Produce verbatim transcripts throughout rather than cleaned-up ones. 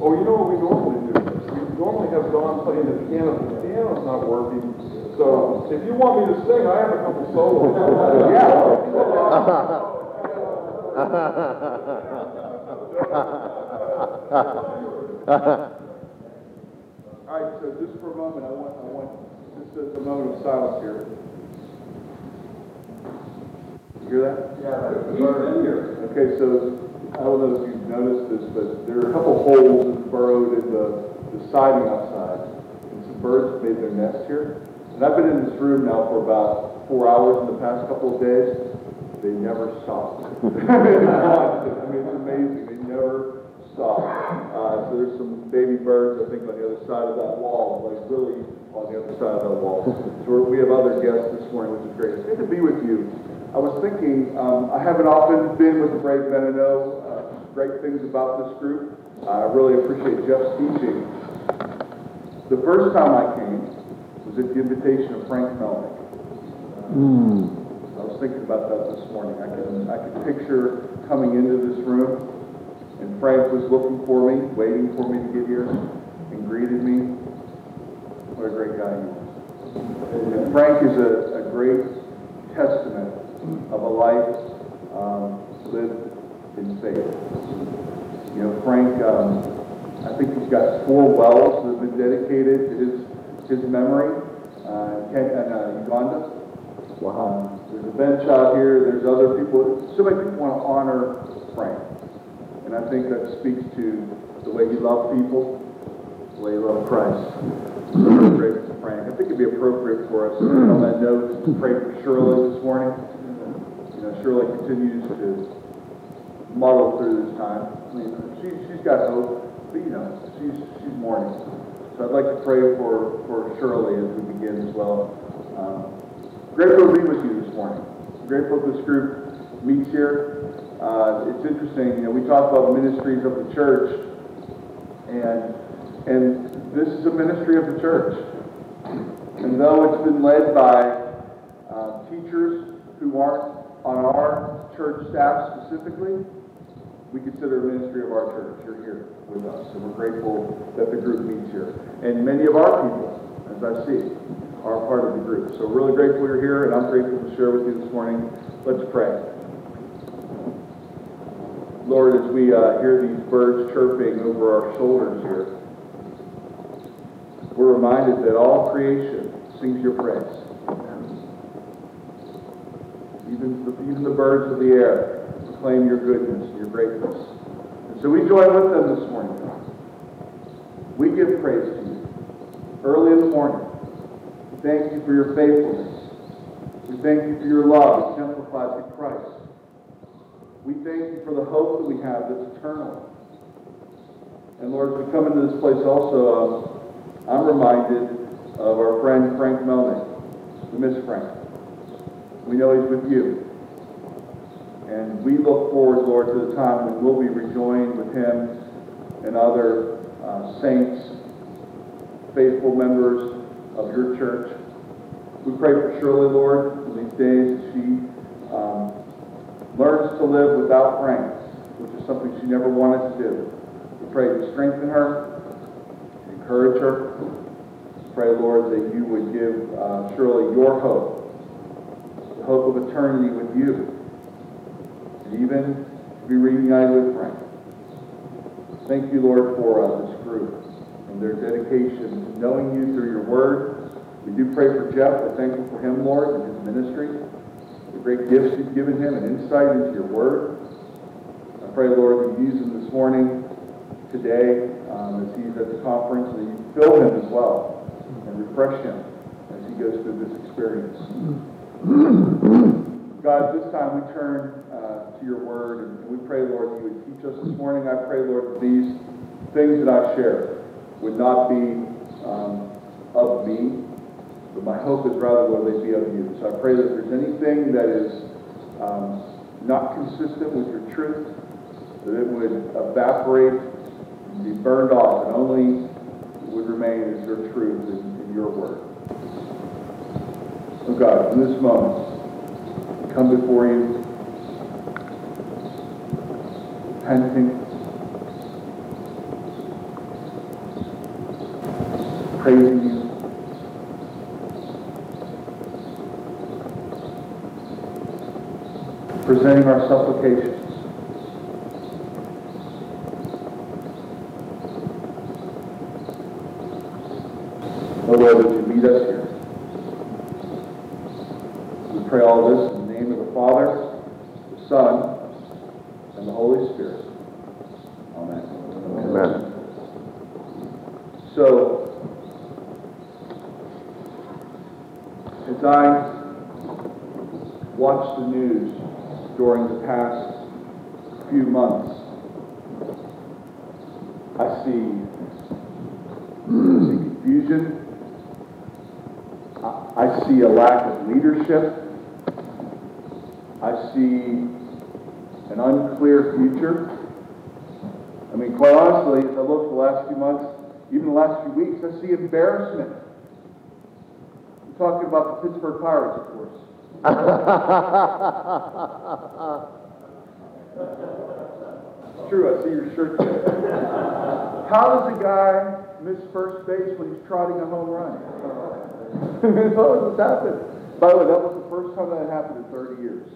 Oh, you know what we normally do? We normally have Don playing the piano, but the piano's not working. So if you want me to sing, I have a couple solos. All right, so just for a moment, I want, I want just a, a moment of silence here. You hear that? Yeah, he's been here. Okay, so I don't know if you've noticed this, but there are a couple holes that burrowed in the, the siding outside, and some birds made their nest here. And I've been in this room now for about four hours in the past couple of days. They never stop. I mean, it's amazing. They never stop. Uh, so there's some baby birds, I think, on the other side of that wall, like really on the other side of that wall. So we're, we have other guests this morning, which is great. It's good to be with you. I was thinking, um, I haven't often been with the Brave Men and Know. Uh, great things about this group. Uh, I really appreciate Jeff's teaching. The first time I came was at the invitation of Frank Melnick. Mm. I was thinking about that this morning. I could, I could picture coming into this room, and Frank was looking for me, waiting for me to get here, and greeted me. What a great guy he was. And Frank is a, a great testament of a life um, lived in faith. You know, Frank, um, I think he's got four wells that have been dedicated to his his memory uh, in uh, Uganda. Wow. Um, there's a bench out here. There's other people. So many people want to honor Frank, and I think that speaks to the way he loved people, the way he loved Christ. So I'm grateful to Frank. I think it'd be appropriate for us on that note to pray for Shirley this morning. You know, Shirley continues to muddle through this time. I mean, she, she's got hope, but you know, she's she's mourning. So I'd like to pray for, for Shirley as we begin as well. Um, grateful to be with you this morning. Grateful this group meets here. Uh, it's interesting, you know, we talk about ministries of the church, and and this is a ministry of the church. And though it's been led by uh, teachers who aren't on our church staff specifically, we consider a ministry of our church. You're here with us, and we're grateful that the group meets here. And many of our people, as I see, are part of the group. So really grateful you're here, and I'm grateful to share with you this morning. Let's pray. Lord, as we uh, hear these birds chirping over our shoulders here, we're reminded that all creation sings your praise. Even the, even the birds of the air proclaim your goodness and your greatness. And so we join with them this morning. We give praise to you early in the morning. We thank you for your faithfulness. We thank you for your love exemplified through Christ. We thank you for the hope that we have that's eternal. And Lord, as we come into this place also, um, I'm reminded of our friend Frank Melnick. We miss Frank. We know he's with you. And we look forward, Lord, to the time when we'll be rejoined with him and other uh, saints, faithful members of your church. We pray for Shirley, Lord, in these days as she um, learns to live without Frank, which is something she never wanted to do. We pray to strengthen her, encourage her. Pray, Lord, that you would give uh, Shirley your hope, the hope of eternity with you, and even to be reunited with Frank. Thank you, Lord, for uh, this group and their dedication to knowing you through your word. We do pray for Jeff. We're thankful for him, Lord, and his ministry, the great gifts you've given him and insight into your word. I pray, Lord, that you use him this morning, today, um, as he's at the conference, and you fill him as well and refresh him as he goes through this experience. God, this time we turn uh, to your word, and we pray, Lord, that you would teach us this morning. I pray, Lord, that these things that I share would not be um, of me, but my hope is rather, Lord, they be of you. So I pray that if there's anything that is um, not consistent with your truth, that it would evaporate and be burned off, and only would remain as your truth in, in your word. Oh God, in this moment, we come before you, repenting, praising you. Presenting our supplications. Oh Lord, would you meet us here? We pray all this in the name of the Father, the Son, and the Holy Spirit. Amen. Amen. So, as I watched the news during the past few months, I see, I see confusion. I, I see a lack of leadership. I see an unclear future. I mean, quite honestly, as I look the last few months, even the last few weeks, I see embarrassment. I'm talking about the Pittsburgh Pirates, of course. It's true, I see your shirt there. How does a guy miss first base when he's trotting a home run? That's always what's happened. By the way, that was the first time that happened in thirty years.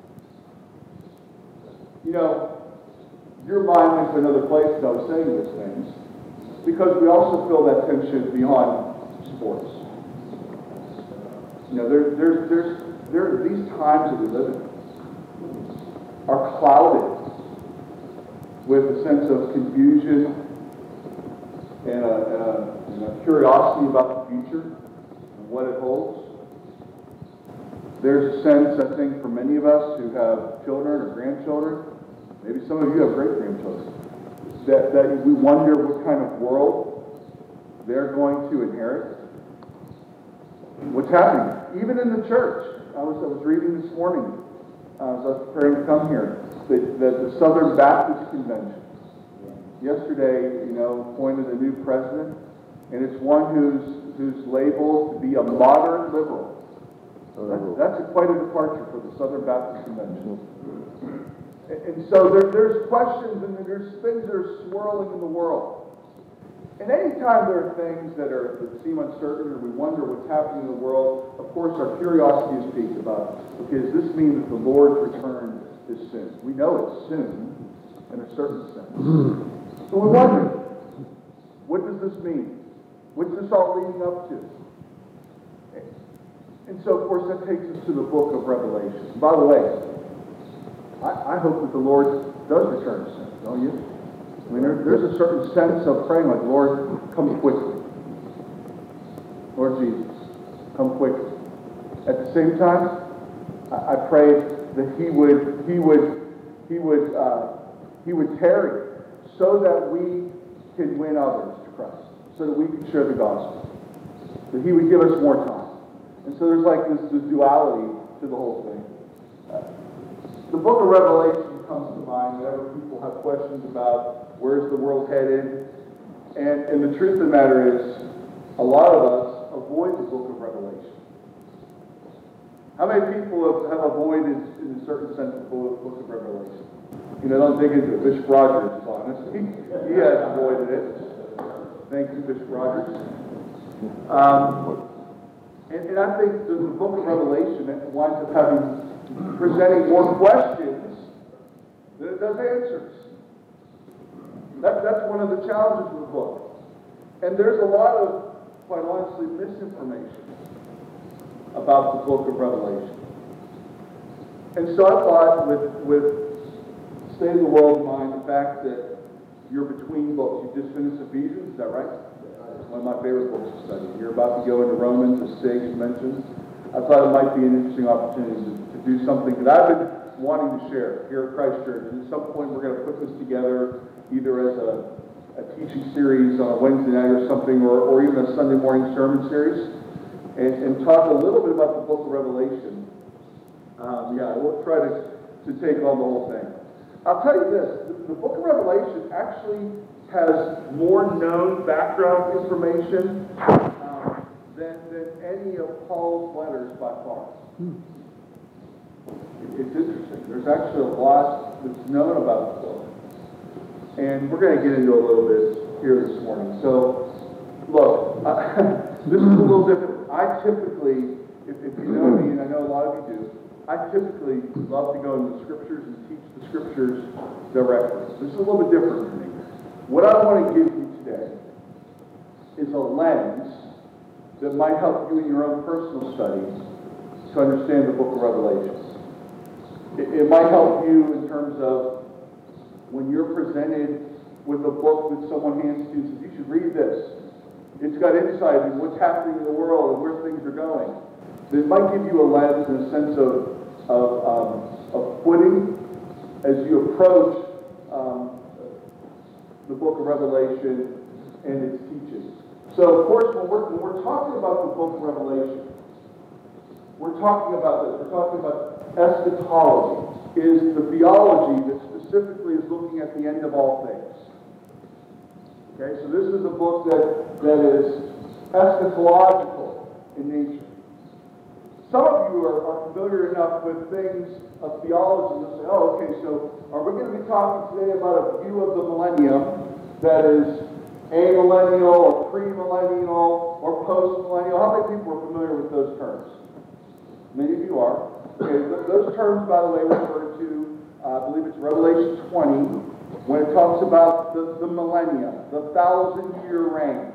You know, your mind went to another place as I was saying these things, because we also feel that tension beyond sports. You know, there, there's, there's, there, these times that we live in are clouded with a sense of confusion and a, and a, and a curiosity about the future and what it holds. There's a sense, I think, for many of us who have children or grandchildren, maybe some of you have great-grandchildren, that, that we wonder what kind of world they're going to inherit. What's happening? Even in the church. I was, I was reading this morning, uh, as I was preparing to come here, that the, the Southern Baptist Convention yesterday, you know, appointed a new president, and it's one who's, who's labeled to be a moderate liberal. That's, that's a, quite a departure for the Southern Baptist Convention. And, and so there, there's questions and there's things that are swirling in the world. And anytime there are things that are that seem uncertain or we wonder what's happening in the world, of course our curiosity is piqued about, okay, does this mean that the Lord's return is soon? We know it's soon in a certain sense. So we wonder, what does this mean? What's this all leading up to? And so, of course, that takes us to the book of Revelation. By the way, I, I hope that the Lord does return soon, don't you? I mean, there, there's a certain sense of praying like, Lord, come quickly. Lord Jesus, come quickly. At the same time, I, I pray that He would, He would, He would, uh, He would tarry so that we can win others to Christ, so that we can share the gospel. That He would give us more time. And so there's like this, this duality to the whole thing. Uh, the book of Revelation comes to mind whenever people have questions about where's the world headed. And, and the truth of the matter is, a lot of us avoid the book of Revelation. How many people have, have avoided, in a certain sense, the book of Revelation? You know, don't dig into it. Bishop Rogers is honest. He, he has avoided it. Thank you, Bishop Rogers. Um, And, and I think the, the book of Revelation winds up having, presenting more questions than it does answers. That, that's one of the challenges of the book. And there's a lot of, quite honestly, misinformation about the book of Revelation. And so I thought, with, with State of the World in mind, the fact that you're between books, you just finished Ephesians, is that right? One of my favorite books to study. You're about to go into Romans, as Sage mentioned. I thought it might be an interesting opportunity to, to do something that I've been wanting to share here at Christ Church. And at some point, we're going to put this together either as a, a teaching series on a Wednesday night or something, or, or even a Sunday morning sermon series, and, and talk a little bit about the book of Revelation. Um, yeah, we'll try to, to take on the whole thing. I'll tell you this, the, the book of Revelation actually has more known background information um, than, than any of Paul's letters by far. Hmm. It, it's interesting. There's actually a lot that's known about the book. And we're going to get into a little bit here this morning. So, Look, uh, this is a little different. I typically, if, if you know me, and I know a lot of you do, I typically love to go into the scriptures and teach the scriptures directly. This is a little bit different for me. What I want to give you today is a lens that might help you in your own personal studies to understand the book of Revelation. It, it might help you in terms of when you're presented with a book that someone hands to you and says, you should read this. It's got insight into what's happening in the world and where things are going. It might give you a lens and a sense of, of, um, of footing as you approach um, the book of Revelation and its teachings. So, of course, when we're, when we're talking about the book of Revelation, we're talking about this. We're talking about eschatology, is the theology that specifically is looking at the end of all things. Okay, so this is a book that, that is eschatological in nature. Some of you are, are familiar enough with things of theology and say, oh, okay, so are we going to be talking today about a view of the millennium that is amillennial or premillennial or postmillennial? How many people are familiar with those terms? Many of you are. Okay, th- those terms, by the way, refer to, uh, I believe it's Revelation twenty, when it talks about the, the millennium, the thousand-year reign.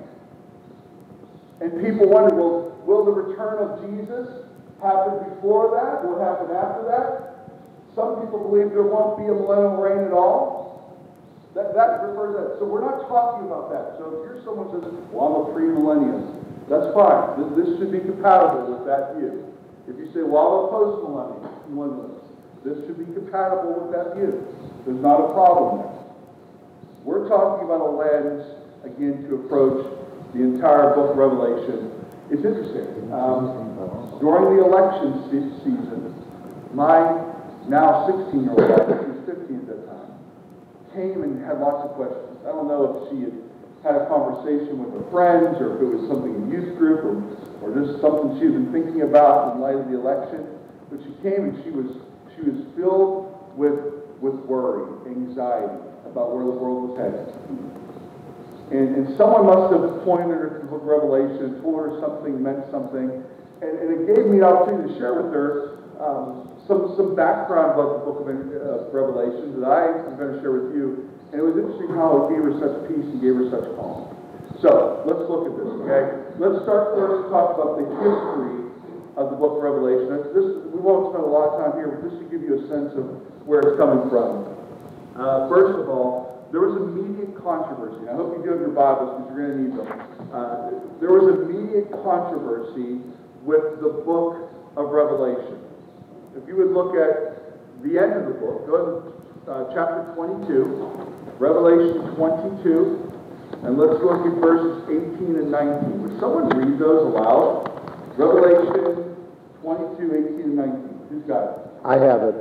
And people wonder, well, will the return of Jesus happen before that? Will it happen after that? Some people believe there won't be a millennial reign at all. That, that refers to that. So we're not talking about that. So if you're someone who says, well, I'm a pre-millennium, that's fine. This, this should be compatible with that view. If you say, well, I'm a post-millennialist, this should be compatible with that view. There's not a problem there. We're talking about a lens, again, to approach the entire book of Revelation. It's interesting. Um, during the election se- season, my now sixteen-year-old wife, she was fifteen at that time, came and had lots of questions. I don't know if she had had a conversation with her friends or if it was something in youth group or, or just something she had been thinking about in light of the election. But she came and she was she was filled with, with worry, anxiety about where the world was headed. And, and someone must have pointed her to the book of Revelation, told her something meant something, and, and it gave me an opportunity to share with her um, some, some background about the book of uh, Revelation that I am going to share with you. And it was interesting how it gave her such peace and gave her such calm. So, let's look at this, okay? Let's start first to talk about the history of the book of Revelation. This, we won't spend a lot of time here, but just to give you a sense of where it's coming from. Uh, first of all, there was immediate controversy. I hope you do have your Bibles because you're going to need them. Uh, there was immediate controversy with the book of Revelation. If you would look at the end of the book, go to uh, chapter twenty-two, Revelation twenty-two, and let's look at verses eighteen and nineteen. Would someone read those aloud? Revelation twenty-two, eighteen and nineteen. Who's got it? I have it.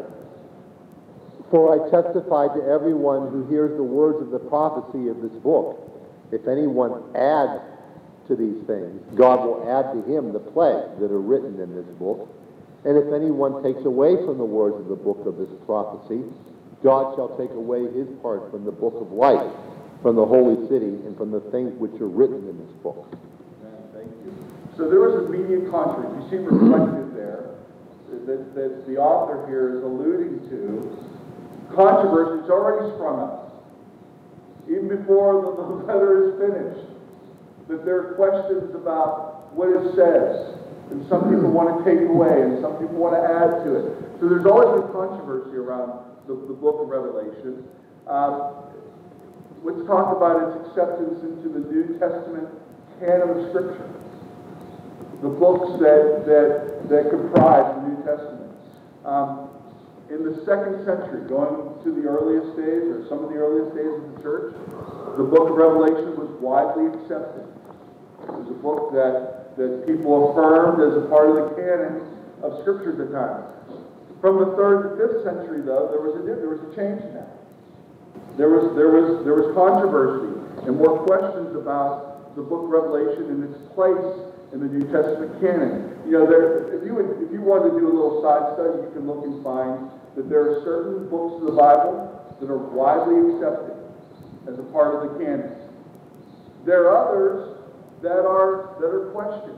For I testify to everyone who hears the words of the prophecy of this book. If anyone adds to these things, God will add to him the plagues that are written in this book. And if anyone takes away from the words of the book of this prophecy, God shall take away his part from the book of life, from the holy city, and from the things which are written in this book. Amen. Thank you. So there was immediate controversy. You see reflected there that, that the author here is alluding to. Controversy has already sprung up. Even before the, the letter is finished. That there are questions about what it says. And some people want to take away, and some people want to add to it. So there's always been controversy around the, the book of Revelation. Um, let's talk about its acceptance into the New Testament canon of Scripture. The books that, that, that comprise the New Testament. Um, In the second century, going to the earliest days, or some of the earliest days of the church, the book of Revelation was widely accepted. It was a book that, that people affirmed as a part of the canon of Scripture at the time. From the third to fifth century, though, there was a there was a change in that. There was there was there was controversy and more questions about the book of Revelation and its place in the New Testament canon. You know, there, if you would, if you wanted to do a little side study, you can look and find that there are certain books of the Bible that are widely accepted as a part of the canon. There are others that are that are questioned.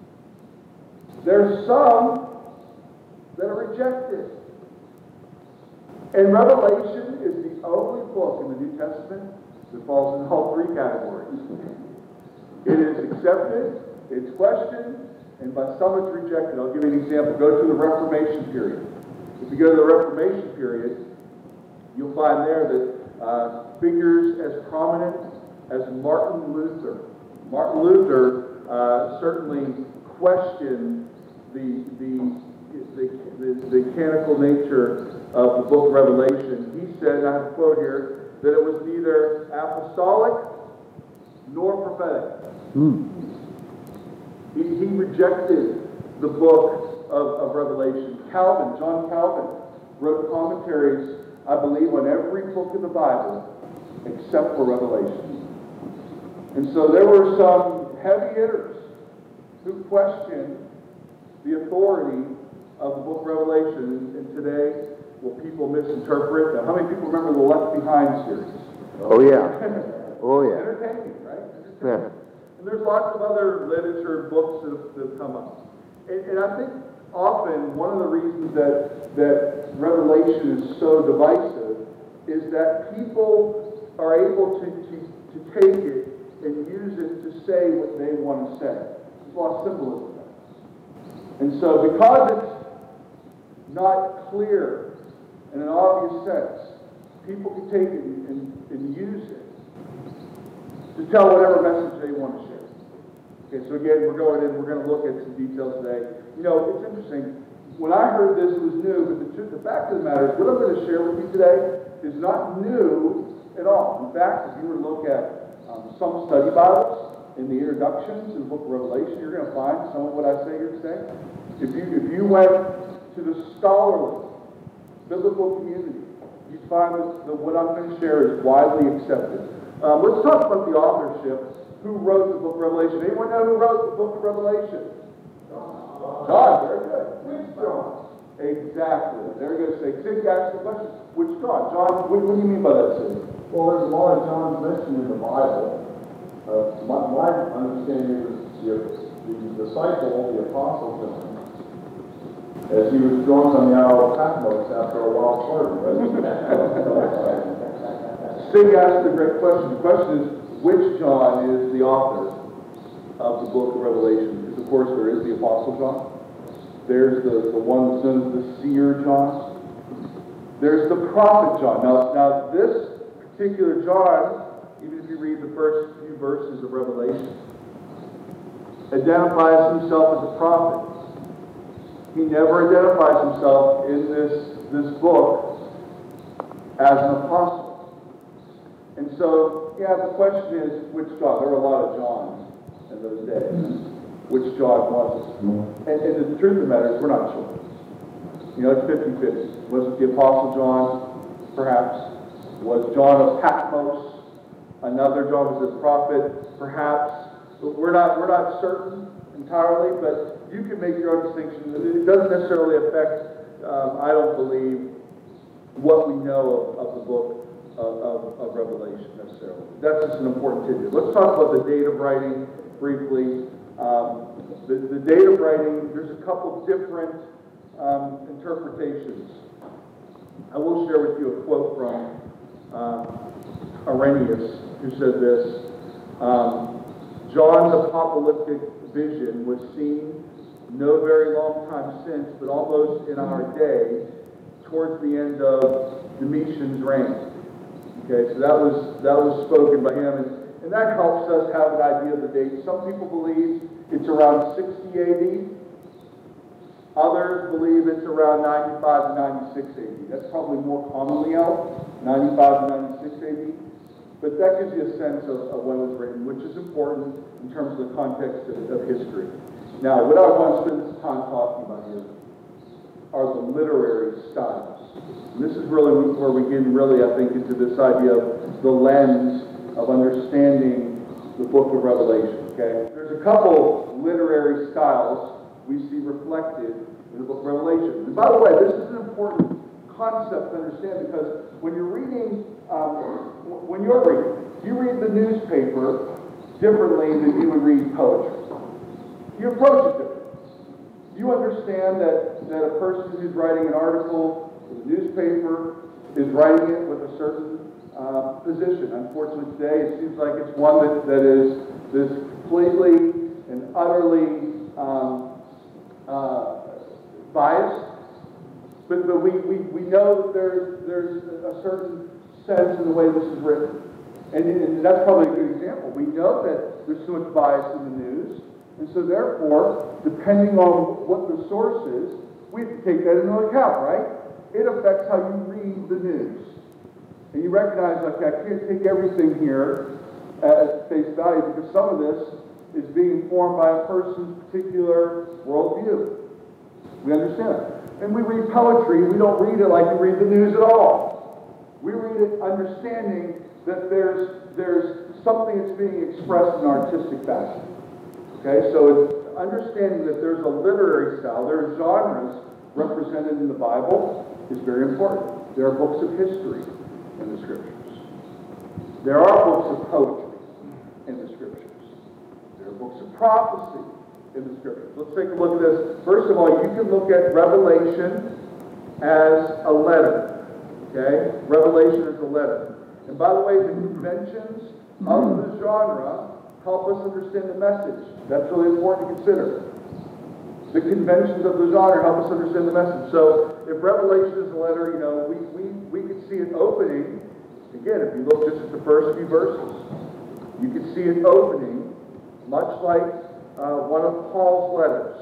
There's some that are rejected. And Revelation is the only book in the New Testament that falls in all three categories. It is accepted, it's questioned, and by some it's rejected. I'll give you an example. Go to the Reformation period. If you go to the Reformation period, you'll find there that uh, figures as prominent as Martin Luther. Martin Luther uh, certainly questioned the, the, the, the, the canonical nature of the book of Revelation. He said, and I have a quote here, that it was neither apostolic nor prophetic. Hmm. He, he rejected the book of, of Revelation. Calvin, John Calvin, wrote commentaries, I believe, on every book of the Bible except for Revelation. And so there were some heavy hitters who questioned the authority of the book of Revelation. And today, will people misinterpret? Now, how many people remember the Left Behind series? Oh, yeah. Oh, yeah. Entertaining, right? Yeah. And there's lots of other literature, books that have, that have come up. And, and I think often one of the reasons that, that Revelation is so divisive is that people are able to, to, to take it and use it to say what they want to say. There's a lot of symbolism there. And so because it's not clear in an obvious sense, people can take it and, and, and use it to tell whatever message they want to share. Okay, so again, we're going in, we're going to look at some details today. You know, it's interesting. When I heard this, it was new, but the, truth, the fact of the matter is, what I'm going to share with you today is not new at all. In fact, if you were to look at um, some study Bibles in the introduction to the book of Revelation, you're going to find some of what I say here today. If you, if you went to the scholarly biblical community, you'd find that, that what I'm going to share is widely accepted. Um, let's talk about the authorship. Who wrote the book of Revelation? Anyone know who wrote the book of Revelation? John. Very good. Which John? Exactly. There we go. Say, Sid asked the question. Which John? John, what, what do you mean by that, Sid? Well, there's a lot of Johns mentioned in the Bible. Uh, my, my understanding is the, the disciple, the apostle John, as he was drunk on the Isle of Patmos after a wild party. Sig asked a great question. The question is, which John is the author of the book of Revelation? Because, of course, there is the Apostle John. There's the, the one that's known as the seer John. There's the prophet John. Now, now, this particular John, even if you read the first few verses of Revelation, identifies himself as a prophet. He never identifies himself in this, this book as an apostle. And so, yeah, the question is, which John? There were a lot of Johns in those days. Which John was it? And, and the truth of the matter is, we're not sure. You know, it's fifty-fifty. Was it the Apostle John? Perhaps. Was John of Patmos another John? Was it a prophet? Perhaps. But we're not, we're not certain entirely, but you can make your own distinction. It doesn't necessarily affect, um, I don't believe, what we know of, of the book Of, of, of Revelation necessarily. That's just an important tidbit. Let's talk about the date of writing briefly. Um, the, the date of writing, there's a couple different um, interpretations. I will share with you a quote from uh, Irenaeus, who said this. Um, John's apocalyptic vision was seen no very long time since, but almost in our day, towards the end of Domitian's reign. Okay, so that was that was spoken by him, and, and that helps us have an idea of the date. Some people believe it's around sixty A D. Others believe it's around ninety-five to ninety-six A D. That's probably more commonly held, ninety-five to ninety-six A D. But that gives you a sense of, of when it was written, which is important in terms of the context of, of history. Now, what I want to spend some time talking about here are the literary styles. And this is really where we get really, I think, into this idea of the lens of understanding the book of Revelation, okay? There's a couple literary styles we see reflected in the book of Revelation. And by the way, this is an important concept to understand because when you're reading, um, when you're reading, you read the newspaper differently than you would read poetry. You approach it differently. You understand that, that a person who's writing an article for the newspaper is writing it with a certain uh, position. Unfortunately, today it seems like it's one that, that is this completely and utterly um, uh, biased. But, but we, we, we know that there's, there's a certain sense in the way this is written. And, and that's probably a good example. We know that there's so much bias in the news. And so therefore, depending on what the source is, we have to take that into account, right? It affects how you read the news. And you recognize, like, I can't take everything here at face value because some of this is being informed by a person's particular worldview. We understand it. And we read poetry, we don't read it like we read the news at all. We read it understanding that there's, there's something that's being expressed in artistic fashion. Okay, so it's understanding that there's a literary style, there are genres represented in the Bible is very important. There are books of history in the Scriptures. There are books of poetry in the Scriptures. There are books of prophecy in the Scriptures. Let's take a look at this. First of all, you can look at Revelation as a letter. Okay? Revelation is a letter. And by the way, the conventions of the genre help us understand the message. That's really important to consider. The conventions of the genre help us understand the message. So if Revelation is a letter, you know, we, we, we could see it opening. Again, if you look just at the first few verses, you could see it opening much like uh, one of Paul's letters.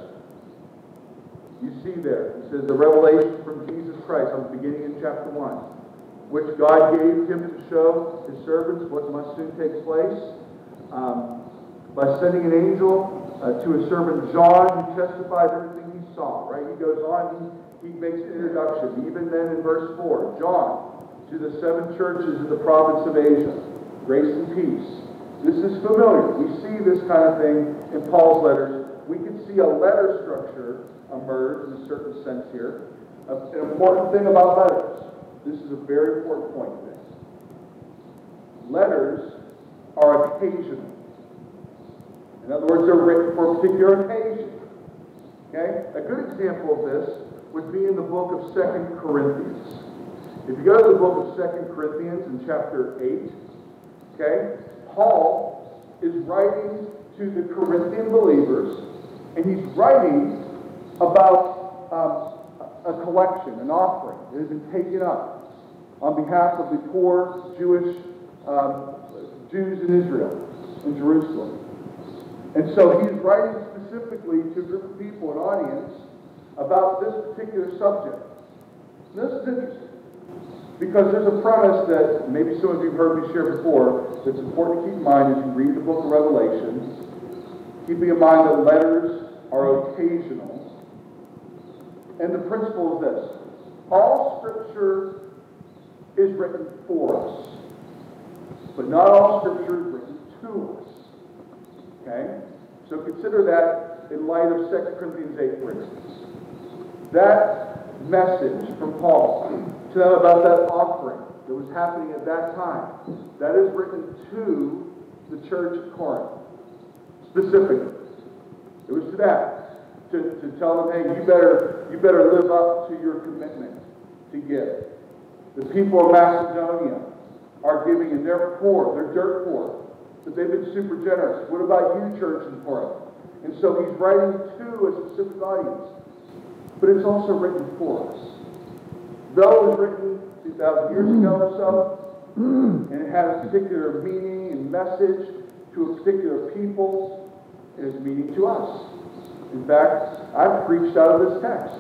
You see there, it says the revelation from Jesus Christ on the beginning in chapter one, which God gave him to show his servants what must soon take place. Um, by sending an angel uh, to his servant John, who testified everything he saw. Right? He goes on, he, he makes an introduction. Even then in verse four, John, to the seven churches in the province of Asia, grace and peace. This is familiar. We see this kind of thing in Paul's letters. We can see a letter structure emerge in a certain sense here. An important thing about letters. This is a very important point today. Letters are occasional. In other words, they're written for a particular occasion. Okay? A good example of this would be in the book of Second Corinthians. If you go to the book of Second Corinthians in chapter eight, okay, Paul is writing to the Corinthian believers, and he's writing about um, a collection, an offering that has been taken up on behalf of the poor Jewish um, Jews in Israel, in Jerusalem. And so he's writing specifically to a group of people, an audience, about this particular subject. And this is interesting, because there's a premise that maybe some of you have heard me share before that's important to keep in mind as you read the book of Revelation, keeping in mind that letters are occasional. And the principle is this: all Scripture is written for us, but not all Scripture is written to us. Okay? So consider that in light of Second Corinthians eight, for instance. That message from Paul to them about that offering that was happening at that time, that is written to the church of Corinth, specifically. It was to that, to, to tell them, hey, you better, you better live up to your commitment to give. The people of Macedonia are giving, and they're poor, they're dirt poor. But they've been super generous. What about you, church in Corinth? And so he's writing to a specific audience. But it's also written for us. Though it was written two thousand years ago or so, and it had a particular meaning and message to a particular people, it has meaning to us. In fact, I've preached out of this text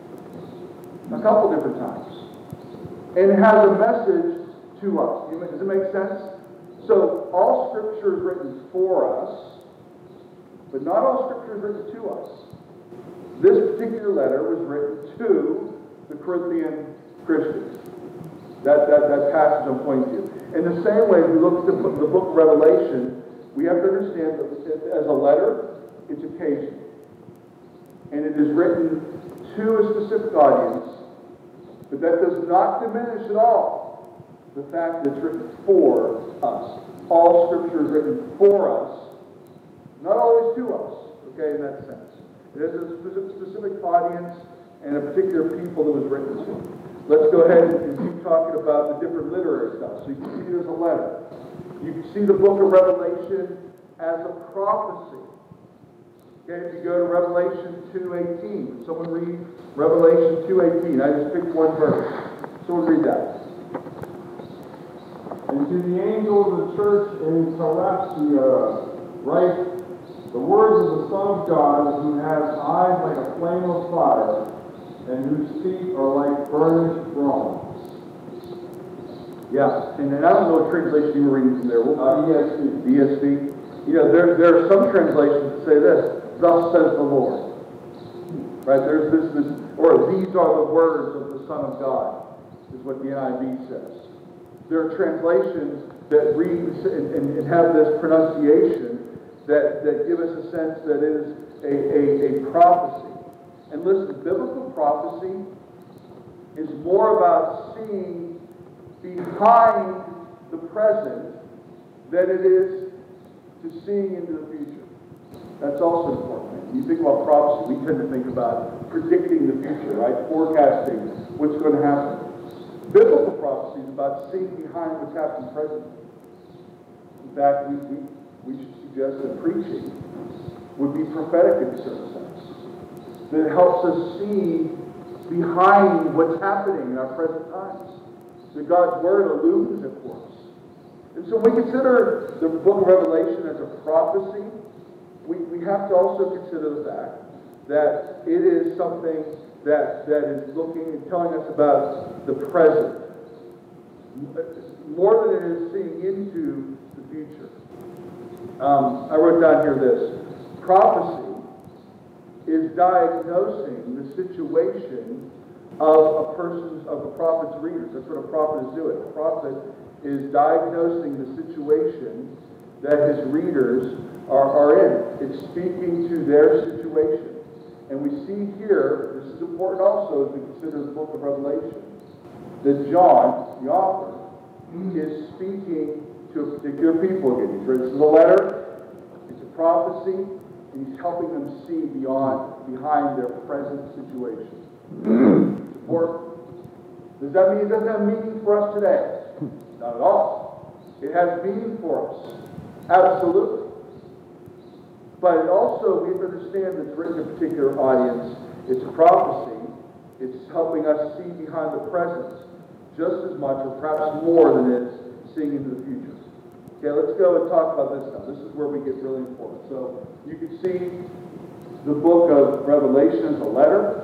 a couple different times. And it has a message to us. Does it make sense? So, all Scripture is written for us, but not all Scripture is written to us. This particular letter was written to the Corinthian Christians. That, that, that passage I'm pointing to. In the same way, if we look at the, the book of Revelation, we have to understand that as a letter, it's occasional. And it is written to a specific audience, but that does not diminish at all the fact that it's written for us. All Scripture is written for us, Not always to us, okay, in that sense. It has a specific, specific audience and a particular people that was written to. Let's go ahead and keep talking about the different literary styles. So you can see it as a letter. You can see the book of Revelation as a prophecy. Okay, if you go to Revelation two eighteen, someone read Revelation two eighteen. I just picked one verse. Someone read that. And to the angel of the church in Philadelphia write the words of the Son of God, who has eyes like a flame of fire, and whose feet are like burnished bronze. Yeah, and then I don't know what translation you were reading from there. Uh, E S V. E S V. You know, there, there are some translations that say this, thus says the Lord. Right, there's this, this, or these are the words of the Son of God, is what the N I V says. There are translations that read and, and, and have this pronunciation that, that give us a sense that it is a, a, a prophecy. And listen, biblical prophecy is more about seeing behind the present than it is to seeing into the future. That's also important. When you think about prophecy, we tend to think about predicting the future, right? Forecasting what's going to happen. Biblical prophecy is about seeing behind what's happening presently. In fact, we, we, we should suggest that preaching would be prophetic in a certain sense. That it helps us see behind what's happening in our present times. That God's Word illumines it for us. And so when we consider the book of Revelation as a prophecy, we, we have to also consider the fact that it is something that, that is looking and telling us about the present, more than it is seeing into the future. Um, I wrote down here this. Prophecy is diagnosing the situation of a person's, of a prophet's readers. That's what a prophet is doing. A prophet is diagnosing the situation that his readers are, are in. It's speaking to their situation. And we see here, this is important also as we consider the book of Revelation, that John, the author, is speaking to a particular people again. He's written a letter, it's a prophecy, and he's helping them see beyond, behind their present situation. It's important. Does that mean it doesn't have meaning for us today? Not at all. It has meaning for us. Absolutely. But it also, we have to understand that it's written to a particular audience. It's a prophecy. It's helping us see behind the present just as much or perhaps more than it is seeing into the future. Okay, let's go and talk about this now. This is where we get really important. So you can see the book of Revelation as a letter.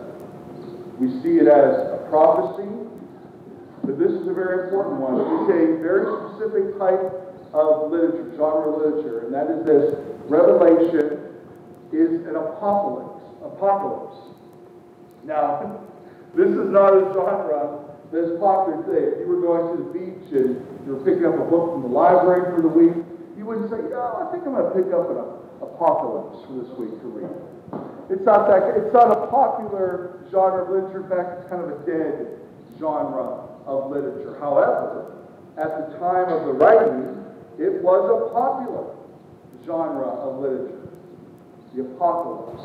We see it as a prophecy. But this is a very important one. It's a very specific type of literature, genre literature, and that is this. Revelation is an apocalypse. Apocalypse. Now, this is not a genre that's popular today. If you were going to the beach and you were picking up a book from the library for the week, you wouldn't say, "Yeah, I think I'm going to pick up an apocalypse for this week to read." It's not that. It's not a popular genre of literature. In fact, it's kind of a dead genre of literature. However, at the time of the writing, it was a popular genre of literature, the apocalypse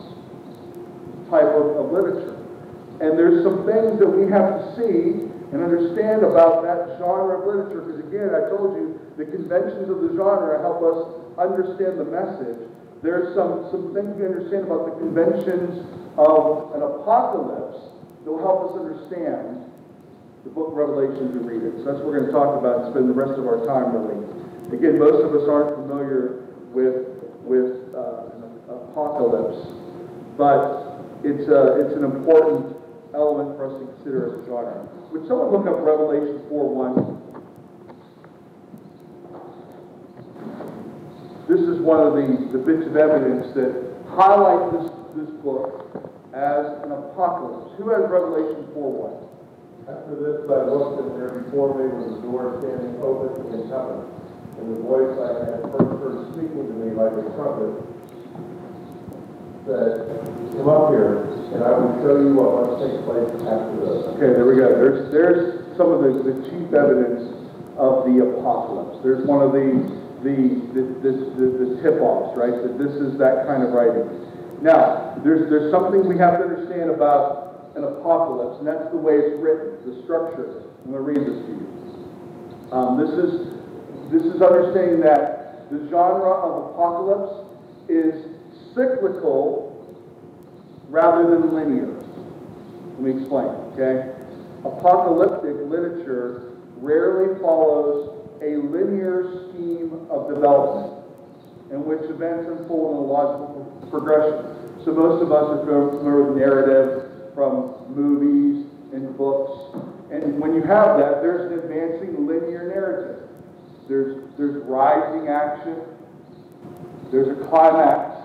type of, of literature. And there's some things that we have to see and understand about that genre of literature, because again, I told you, the conventions of the genre help us understand the message. There's some, some things we understand about the conventions of an apocalypse that will help us understand the book of Revelation as we read it. So that's what we're going to talk about and spend the rest of our time really. Again, most of us aren't familiar with with uh, an apocalypse, but it's a, it's an important element for us to consider as a genre. Would someone look up Revelation four one? This is one of the, the bits of evidence that highlight this, this book as an apocalypse. Who has Revelation four one? After this I looked, and there before me was a door standing open in heaven. And the voice I had first heard speaking to me like a trumpet said, "Come up here, and I will show you what must take place after this." Okay, there we go. There's there's some of the, the chief evidence of the apocalypse. There's one of the the, the, this, the, the tip-offs, right? That this is that kind of writing. Now, there's, there's something we have to understand about an apocalypse, and that's the way it's written, the structure. I'm going to read this to you. Um, this is this is understanding that the genre of apocalypse is cyclical rather than linear. Let me explain, okay? Apocalyptic literature rarely follows a linear scheme of development in which events unfold in a logical progression. So most of us are familiar with narrative from movies and books. And when you have that, there's an advancing linear narrative. There's, there's rising action. There's a climax.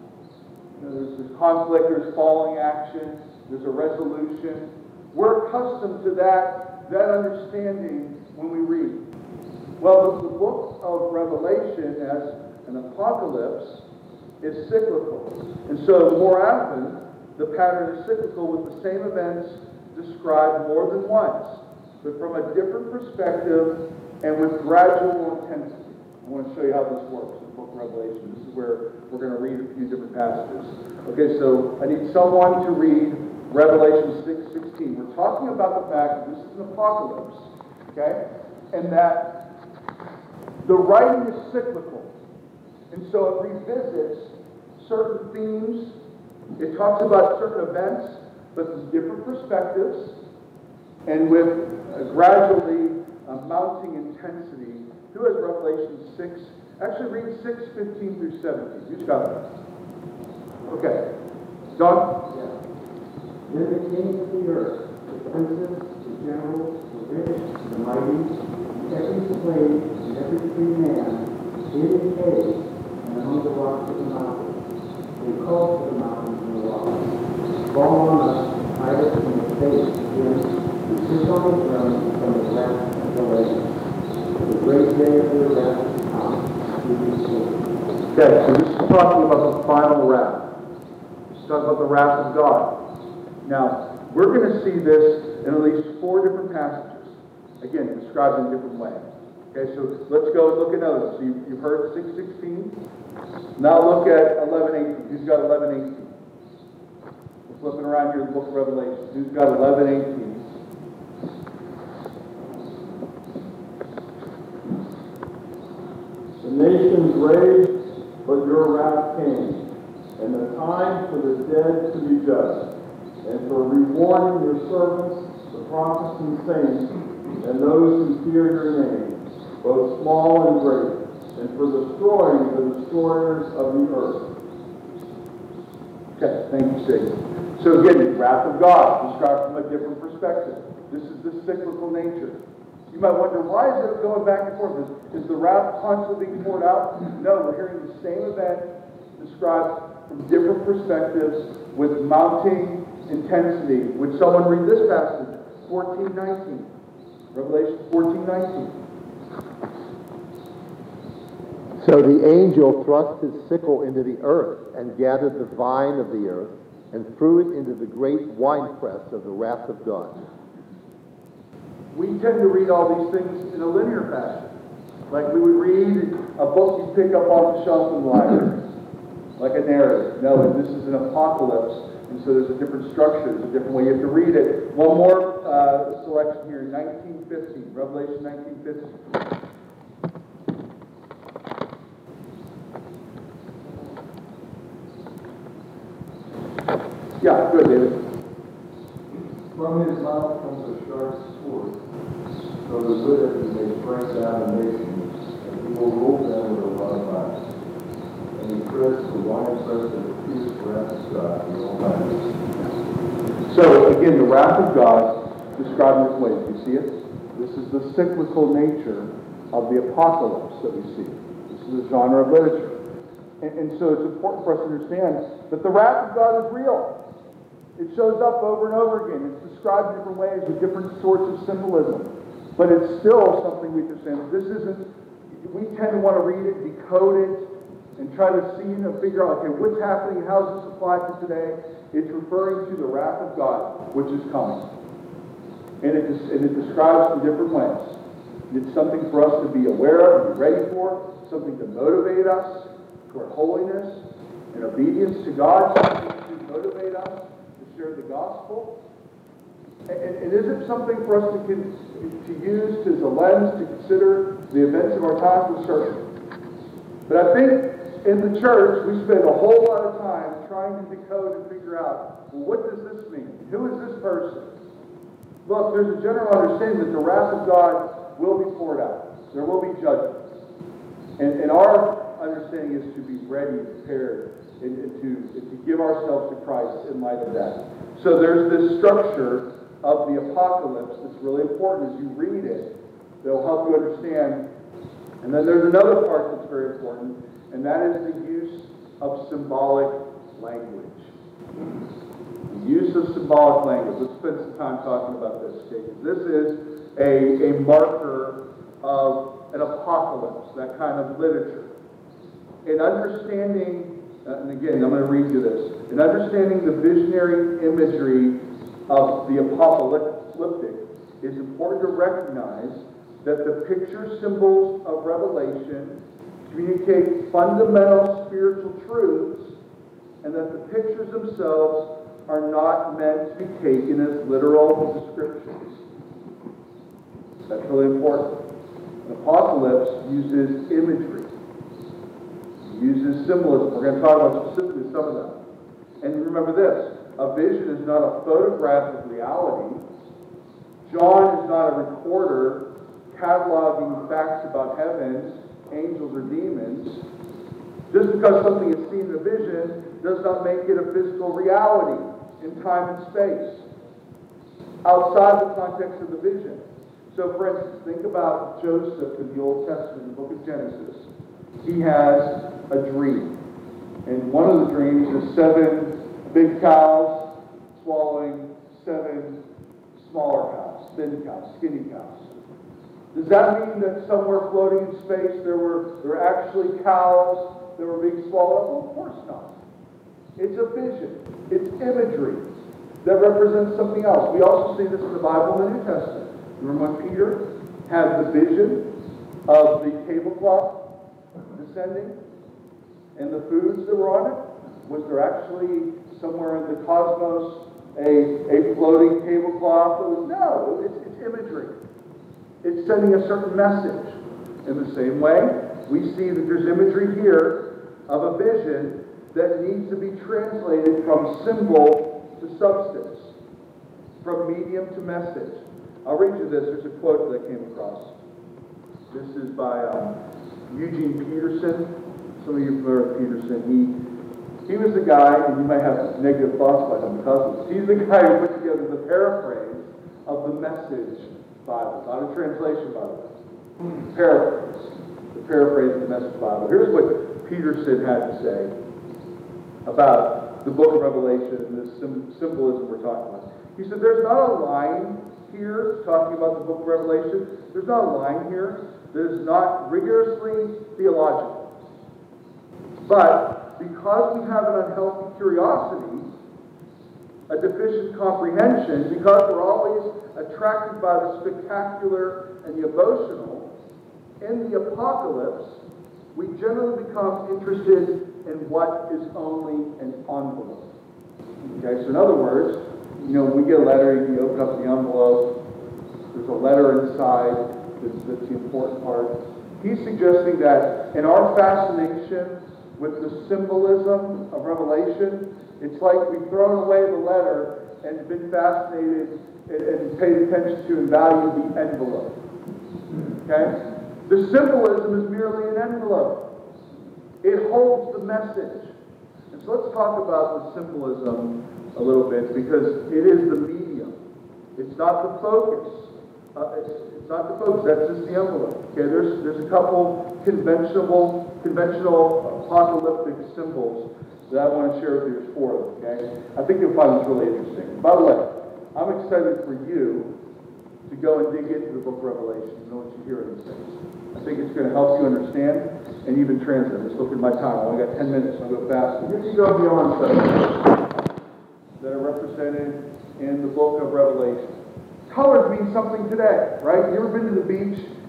You know, there's, there's conflict. There's falling action. There's a resolution. We're accustomed to that, that understanding when we read. Well, the, the book of Revelation as an apocalypse is cyclical. And so more often, the pattern is cyclical with the same events described more than once, but from a different perspective and with gradual intensity. I want to show you how this works in the book of Revelation. This is where we're going to read a few different passages. Okay, so I need someone to read Revelation six sixteen. We're talking about the fact that this is an apocalypse, okay, and that the writing is cyclical. And so it revisits certain themes. It talks about certain events, but from different perspectives, and with a gradually uh, mounting intensity. Who has Revelation six? Actually, read six fifteen through seventeen. Who's got that? Okay. John? Yeah. Then the kings of the earth, the princes, the generals, the rich, the mighty, every slave, and every free man, hid in caves and among the rocks of the mountains. They called to the mountains and the rocks. Fall on us, hide us from the face of him who sits on the throne from the wrath of the Lamb. The great day of their wrath is come. He is Lord. Okay, so this is talking about the final wrath. This is talking about the wrath of God. Now, we're going to see this in at least four different passages. Again, described in different ways. Okay, so let's go look at those. So you, you've heard six sixteen. Now look at eleven eighteen. Who's got eleven eighteen? We're flipping around here in the book of Revelation. Who's got eleven eighteen? The nations raged, but your wrath came, and the time for the dead to be judged, and for rewarding your servants, the prophets and saints, and those who fear your name, both small and great, and for destroying the destroyers of the earth. Okay, thank you, Sig. So again, the wrath of God, described from a different perspective. This is the cyclical nature. You might wonder, why is it going back and forth? Is, is the wrath constantly being poured out? No, we're hearing the same event described from different perspectives with mounting intensity. Would someone read this passage? fourteen nineteen. Revelation fourteen nineteen. So the angel thrust his sickle into the earth and gathered the vine of the earth and threw it into the great winepress of the wrath of God. We tend to read all these things in a linear fashion. Like we would read a book you pick up off the shelf in the library. Like a narrative. No, this is an apocalypse. And so there's a different structure. There's a different way you have to read it. One more uh, selection here. nineteen fifteen. Revelation nineteen fifteen. Yeah, good, David. From his mouth comes a sharp sword, so the good he may strike down the nations, and he will rule them with a rod of iron. And he treads the winepress of the fierce wrath of God, the Almighty. So, again, the wrath of God described in this way. Do you see it? This is the cyclical nature of the apocalypse that we see. This is a genre of literature. And, and so it's important for us to understand that the wrath of God is real. It shows up over and over again. It's described in different ways with different sorts of symbolism. But it's still something we understand. This isn't, we tend to want to read it, decode it, and try to see and figure out, okay, what's happening, how does this apply to today? It's referring to the wrath of God, which is coming. And it, and it describes in different ways. It's something for us to be aware of and be ready for, something to motivate us toward holiness and obedience to God, something to motivate us to share the gospel. And, and is it something for us to, to use as a lens to consider the events of our time? For certain. But I think in the church, we spend a whole lot of time trying to decode and figure out, well, what does this mean? Who is this person? Look, there's a general understanding that the wrath of God will be poured out. There will be judgment. And, and our understanding is to be ready, prepared, and, and, to, and to give ourselves to Christ in light of that. So there's this structure of the apocalypse that's really important as you read it. That'll help you understand. And then there's another part that's very important, and that is the use of symbolic language. The use of symbolic language. Let's spend some time talking about this, okay? This is a, a marker of an apocalypse, that kind of literature. In understanding, uh, and again, I'm going to read you this, in understanding the visionary imagery of the apocalyptic, it's important to recognize that the picture symbols of Revelation communicate fundamental spiritual truths, and that the pictures themselves are not meant to be taken as literal descriptions. That's really important. The apocalypse uses imagery, uses symbolism. We're going to talk about specifically some of them. And remember this, a vision is not a photograph of reality. John is not a recorder cataloging facts about heaven, angels, or demons. Just because something is seen in a vision does not make it a physical reality in time and space, outside the context of the vision. So, for instance, think about Joseph in the Old Testament, in the book of Genesis. He has a dream. And one of the dreams is seven big cows swallowing seven smaller cows, thin cows, skinny cows. Does that mean that somewhere floating in space there were, there were actually cows that were being swallowed? Well, of course not. It's a vision. It's imagery that represents something else. We also see this in the Bible in the New Testament. Remember when Peter had the vision of the tablecloth descending and the foods that were on it? Was there actually somewhere in the cosmos a, a floating tablecloth? It was, no, it's, it's imagery. It's sending a certain message. In the same way, we see that there's imagery here of a vision that needs to be translated from symbol to substance, from medium to message. I'll read you this. There's a quote that I came across. This is by um, Eugene Peterson. Some of you are familiar with Peterson. He, he was the guy, and you might have negative thoughts about him because of this. He's the guy who put together the paraphrase of the Message Bible. Not a translation Bible. Paraphrase. The paraphrase of the Message Bible. Here's what Peterson had to say about the book of Revelation and this symbolism we're talking about. He said, there's not a line here talking about the book of Revelation. There's not a line here that is not rigorously theological. But because we have an unhealthy curiosity, a deficient comprehension, because we're always attracted by the spectacular and the emotional, in the apocalypse, we generally become interested in what is only an envelope. Okay, so in other words, you know, when we get a letter, you open up the envelope, there's a letter inside, that's, that's the important part. He's suggesting that in our fascination with the symbolism of Revelation, it's like we've thrown away the letter and been fascinated and, and paid attention to and valued the envelope. Okay? The symbolism is merely an envelope. It holds the message. And so let's talk about the symbolism a little bit, because it is the medium. It's not the focus. Uh, it's, it's not the focus. That's just the envelope. Okay, there's there's a couple conventional conventional apocalyptic symbols that I want to share with you. There's four of them. Okay, I think you'll find this really interesting. By the way, I'm excited for you to go and dig into the book of Revelation and know what you hear in these things. I think it's going to help you understand and even translate. Let's look at my time. I only got ten minutes, so I'll go fast. You can go beyond that. That are represented in the book of Revelation. Colors mean something today, right? You ever been to the beach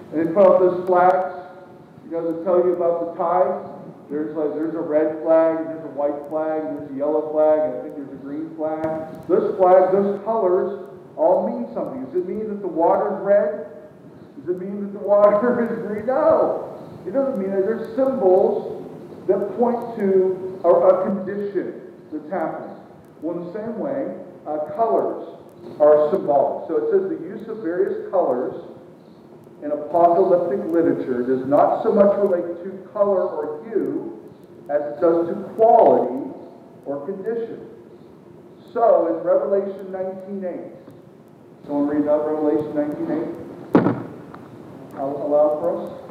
And they put out those flags, you know, that tell you about the tide. There's like, there's a red flag, there's a white flag, there's a yellow flag, and I think there's a green flag. Those flags, those colors all mean something. Does it mean that the water's red? Does it mean that the water is green? No. It doesn't mean that. There's symbols that point to a, a condition that's happening. Well, in the same way, uh, colors are symbolic. So it says the use of various colors in apocalyptic literature does not so much relate to color or hue as it does to quality or condition. So in Revelation nineteen eight, someone read out Revelation nineteen eight? Aloud for us.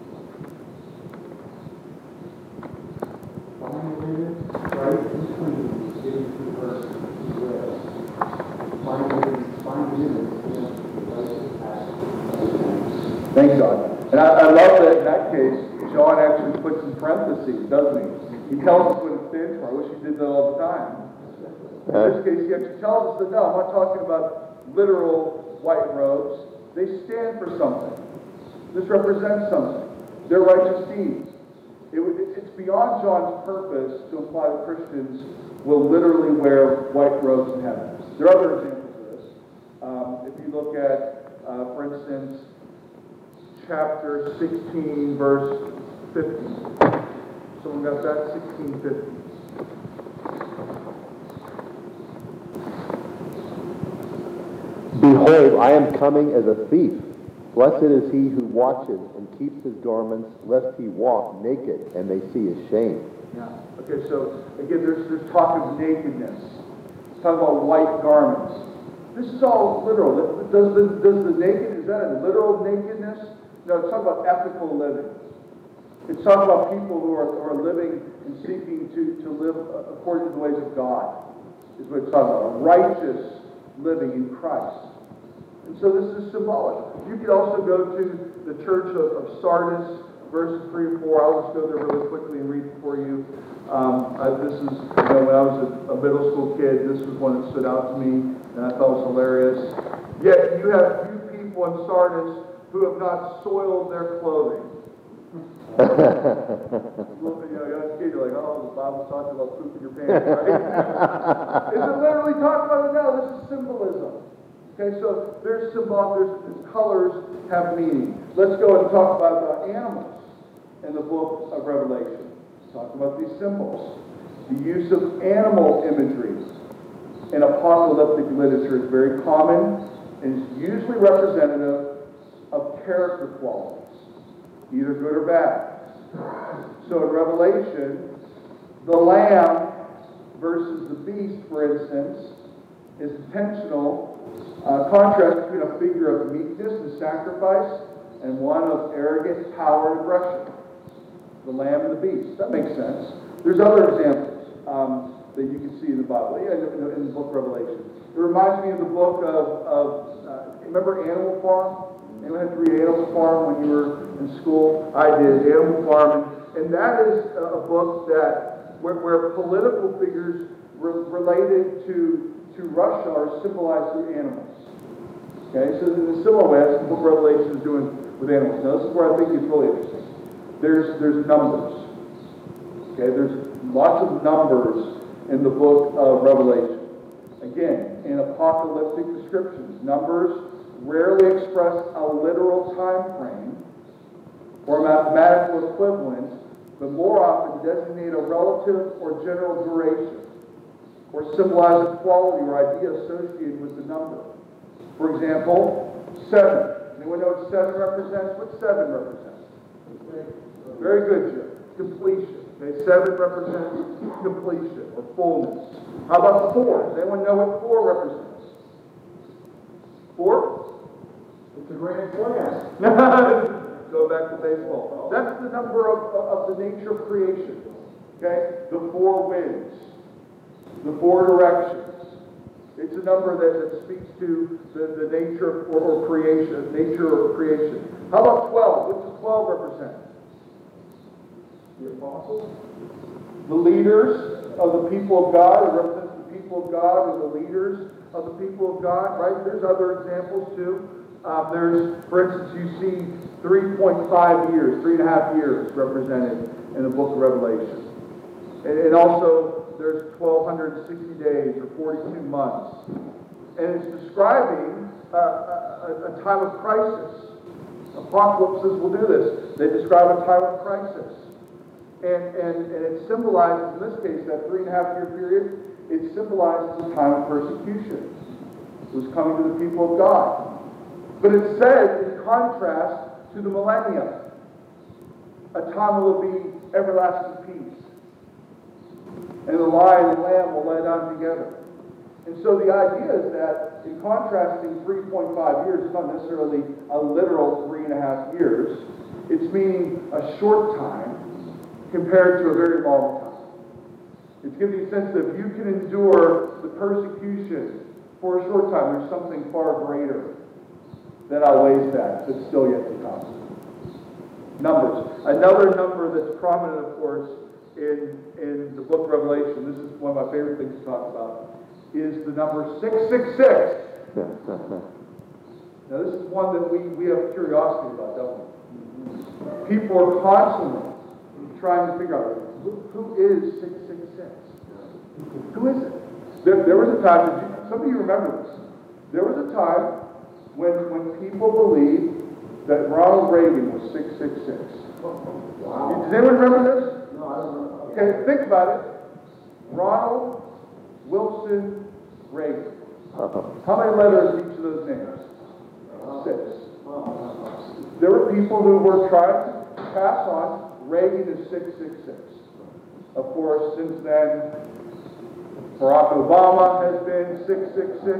Fine linen, bright and clean, given to her to wear. Fine linen, fine linen, Thank God. And I, I love that in that case, John actually puts in parentheses, doesn't he? He tells us what it stands for. I wish he did that all the time. In this case, he actually tells us that, no, I'm not talking about literal white robes. They stand for something. This represents something. They're righteous deeds. It, it's beyond John's purpose to imply that Christians will literally wear white robes in heaven. There are other examples of this. Um, if you look at, uh, for instance, chapter sixteen, verse fifteen. Someone got that? sixteen fifteen. Behold, I am coming as a thief. Blessed is he who watches and keeps his garments, lest he walk naked and they see his shame. Yeah. Okay, so again, there's there's talk of nakedness. It's talking about white garments. This is all literal. Does the does the naked, is that a literal nakedness? No, it's talking about ethical living. It's talking about people who are, who are living and seeking to, to live according to the ways of God. Is what it's talking about. Righteous living in Christ. And so this is symbolic. You could also go to the church of, of Sardis, verses three and four. I'll just go there really quickly and read it for you. Um, uh, this is, you know, when I was a, a middle school kid, this was one that stood out to me, and I thought it was hilarious. Yet you have few people in Sardis who have not soiled their clothing. You know, you're a kid, you're like, oh, the Bible's talking about poop in your pants, right? Is it literally talking about it? No, this is symbolism. Okay, so there's symbol, there's, there's colors have meaning. Let's go and talk about uh, animals in the book of Revelation. Talk about these symbols. The use of animal imagery in apocalyptic literature is very common and is usually representative of character qualities, either good or bad. So in Revelation, the lamb versus the beast, for instance, is intentional uh, contrast between a figure of meekness and sacrifice and one of arrogant power and aggression. The lamb and the beast. That makes sense. There's other examples um, that you can see in the Bible, yeah, in, the, in the book of Revelation. It reminds me of the book of, of uh, remember Animal Farm? Anyone had to read Animal Farm when you were in school? I did, Animal Farm. And that is a book that where, where political figures re- related to, to Russia are symbolized through animals. Okay, so in a similar way, that's what the book of Revelation is doing with animals. Now, this is where I think it's really interesting. There's, there's numbers. Okay, there's lots of numbers in the book of Revelation. Again, in apocalyptic descriptions, numbers rarely express a literal time frame or mathematical equivalent, but more often designate a relative or general duration, or symbolize a quality or idea associated with the number. For example, seven. Anyone know what seven represents? What seven represents? Very good, Jim. Completion. Okay, seven represents completion or fullness. How about four? Does anyone know what four represents? Four? It's a grand slam. Go back to baseball. That's the number of, of the nature of creation. Okay? The four winds. The four directions. It's a number that, that speaks to the, the nature of, or, or creation, nature of creation. How about twelve? What does twelve represent? The apostles? The leaders of the people of God, it represents the people of God, or the leaders of the people of God, right? There's other examples too. Um, there's, for instance, you see three point five years, three and a half years represented in the book of Revelation. And, and also, there's twelve sixty days or forty-two months. And it's describing uh, a, a time of crisis. Apocalypses will do this. They describe a time of crisis. And, and, and it symbolizes, in this case, that three and a half year period, it symbolizes a time of persecution. It was coming to the people of God. But it's said in contrast to the millennium, a time will be everlasting peace. And the lion and lamb will lie down together. And so the idea is that in contrasting three point five years, it's not necessarily a literal three and a half years. It's meaning a short time compared to a very long time. It's giving you a sense that if you can endure the persecution for a short time, there's something far greater that outweighs that, that's still yet to come. Numbers. Another number that's prominent, of course, in, in the book of Revelation, this is one of my favorite things to talk about, is the number six six six. Now this is one that we, we have curiosity about, don't we? People are constantly trying to figure out, who, who is six six six? Who is it? There, there was a time, did you, some of you remember this, there was a time when, when people believed that Ronald Reagan was six six six. Wow. Does anyone remember this? No, I don't know. Okay, think about it. Ronald Wilson Reagan. How many letters each of those names? Six. There were people who were trying to pass on Reagan is six six six. Of course, since then, Barack Obama has been six six six.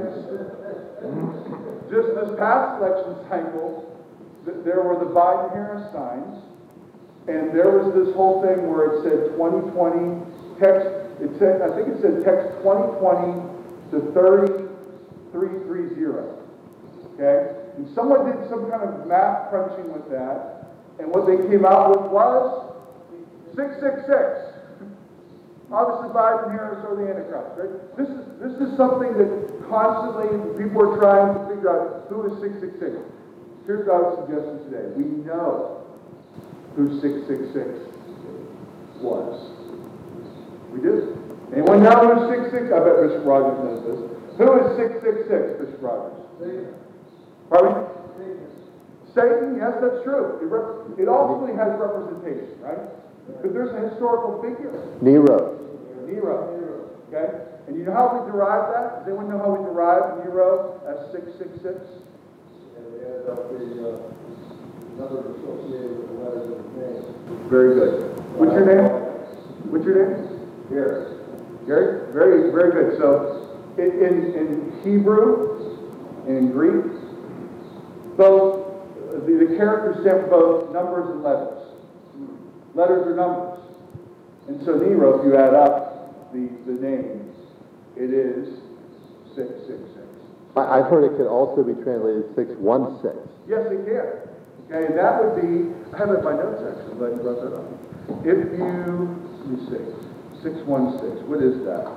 Just this past election cycle, th- there were the Biden-Harris signs, and there was this whole thing where it said twenty twenty, text, it said, I think it said text twenty twenty to thirty three thirty. Okay? And someone did some kind of math crunching with that, and what they came out with was six six six. Obviously, Biden, Harris, or the Antichrist, right? This is this is something that constantly people are trying to figure out who is six six six. Here's God's suggestion today. We know who six six six was. We do. Anyone know who six six? I bet Bishop Rogers knows this. Who is six six six, Bishop Rogers? Satan. Pardon me? Satan. Satan, yes, that's true. It, rep- it ultimately has representation, right? But there's a historical figure. Nero. Nero. Okay? And you know how we derive that? Does anyone know how we derive Nero as six six six? And we added up the uh, number associated with the letters of the name. Very good. What's your name? What's your name? Gary. Gary? Very, very good. So, in, in, in Hebrew and in Greek, both, the, the characters stand for both numbers and letters. Letters are numbers. And so Nero, if you add up the, the names, it is six six six. I, I've heard it could also be translated six one six. Yes, it can. Okay, and that would be, I have it in my notes actually, I'm glad you brought that up. If you, let me see, six one six, what is that?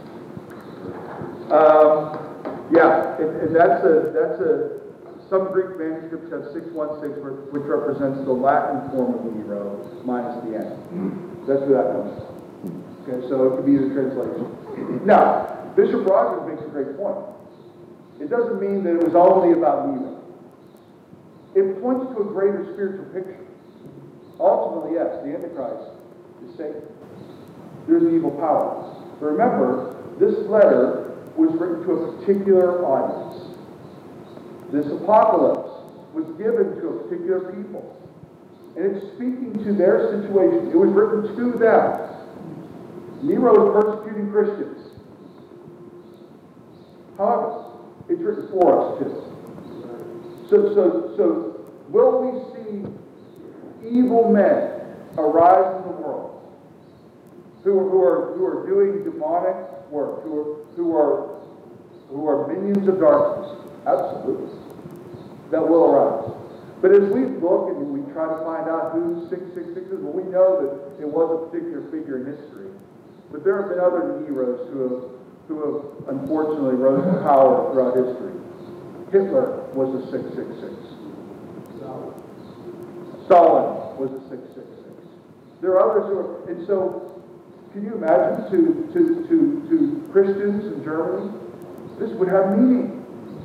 Um, yeah, and, and that's a, that's a, some Greek manuscripts have six one six, which represents the Latin form of Nero minus the N. That's where that comes from. Okay, so it could be the translation. Now, Bishop Rogers makes a great point. It doesn't mean that it was only about Nero. It points to a greater spiritual picture. Ultimately, yes, the Antichrist is Satan. There's an evil power. But remember, this letter was written to a particular audience. This apocalypse was given to a particular people. And it's speaking to their situation. It was written to them. Nero was persecuting Christians. However, it's written for us too. So, so, so will we see evil men arise in the world who are, who are, who are doing demonic work, who are, who are, who are minions of darkness? Absolutely. That will arise. But as we look and we try to find out who six six six is, well, we know that it was a particular figure in history. But there have been other Neros who have, who have unfortunately rose to power throughout history. Hitler was a six six six. Stalin was a six six six. There are others who are, and so, can you imagine to, to, to, to Christians in Germany, this would have meaning.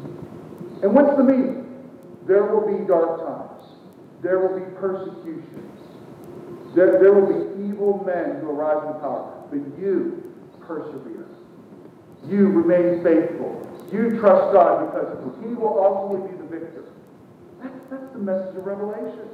And what's the meaning? There will be dark times. There will be persecution. There, there will be evil men who arise in power. But you persevere. You remain faithful. You trust God because He will ultimately be the victor. That's, that's the message of Revelation.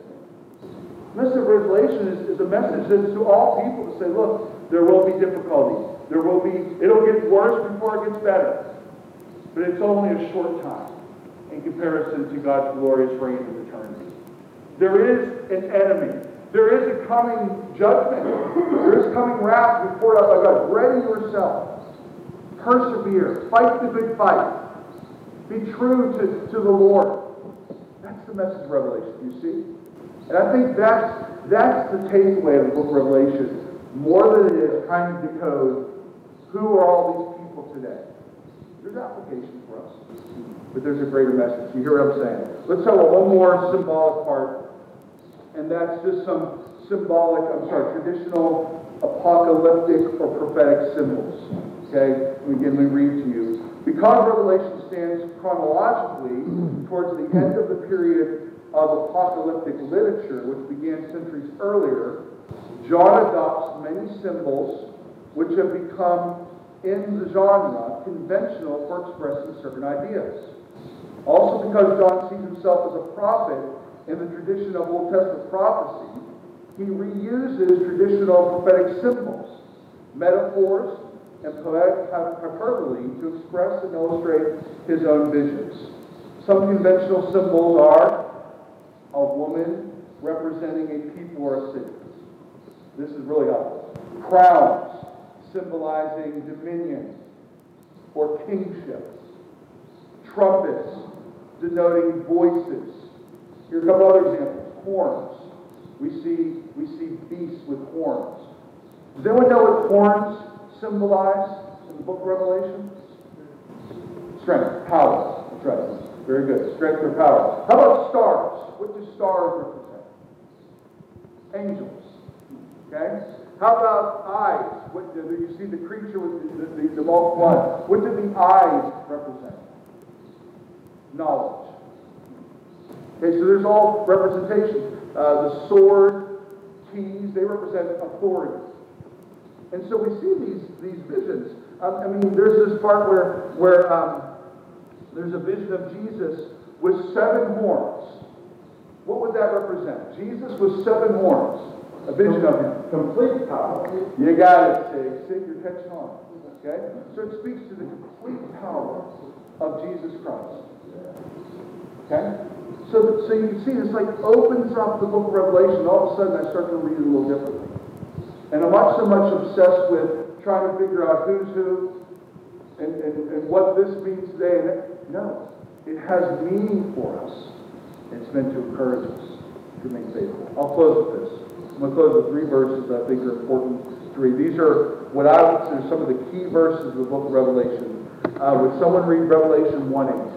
The message of Revelation is, is a message that's to all people to say, look, there will be difficulty. There will be, it'll get worse before it gets better. But it's only a short time in comparison to God's glorious reign of eternity. There is an enemy. There is a coming judgment. There is coming wrath before us by God. Ready yourself. Persevere. Fight the good fight. Be true to, to the Lord. That's the message of Revelation, you see? And I think that's, that's the takeaway of the book of Revelation, more than it is trying to decode who are all these people today. There's application for us, but there's a greater message. You hear what I'm saying? Let's talk about one more symbolic part, and that's just some symbolic, I'm sorry, traditional apocalyptic or prophetic symbols. Okay? Again, let me read to you. Because Revelation stands chronologically towards the end of the period of apocalyptic literature, which began centuries earlier, John adopts many symbols which have become, in the genre, conventional for expressing certain ideas. Also because John sees himself as a prophet in the tradition of Old Testament prophecy, he reuses traditional prophetic symbols, metaphors, and poetic hyperbole to express and illustrate his own visions. Some conventional symbols are a woman representing a people or a city. This is really helpful. Crowns symbolizing dominion or kingship. Trumpets denoting voices. Here are a couple other examples. Horns. We see, we see beasts with horns. Does anyone know what horns symbolize in the book of Revelation? Strength, power. That's right. Very good. Strength or power. How about stars? What do stars represent? Angels. Okay? How about eyes? What do you see the creature with the, the, the molten blood? What do the eyes represent? Knowledge. Okay, so there's all representation. Uh, the sword, keys, they represent authority. And so we see these, these visions. Um, I mean, there's this part where, where um, there's a vision of Jesus with seven horns. What would that represent? Jesus with seven horns. A vision of him. Complete power. You got it, Sig. Sig, you're catching on. Okay? So it speaks to the complete power of Jesus Christ. Okay? So, so you can see this like opens up the book of Revelation. All of a sudden I start to read it a little differently. And I'm not so much obsessed with trying to figure out who's who and, and, and what this means today. And it, no. It has meaning for us. It's meant to encourage us to remain faithful. I'll close with this. I'm going to close with three verses that I think are important to read. These are what I would consider some of the key verses of the book of Revelation. Uh, would someone read Revelation one eight?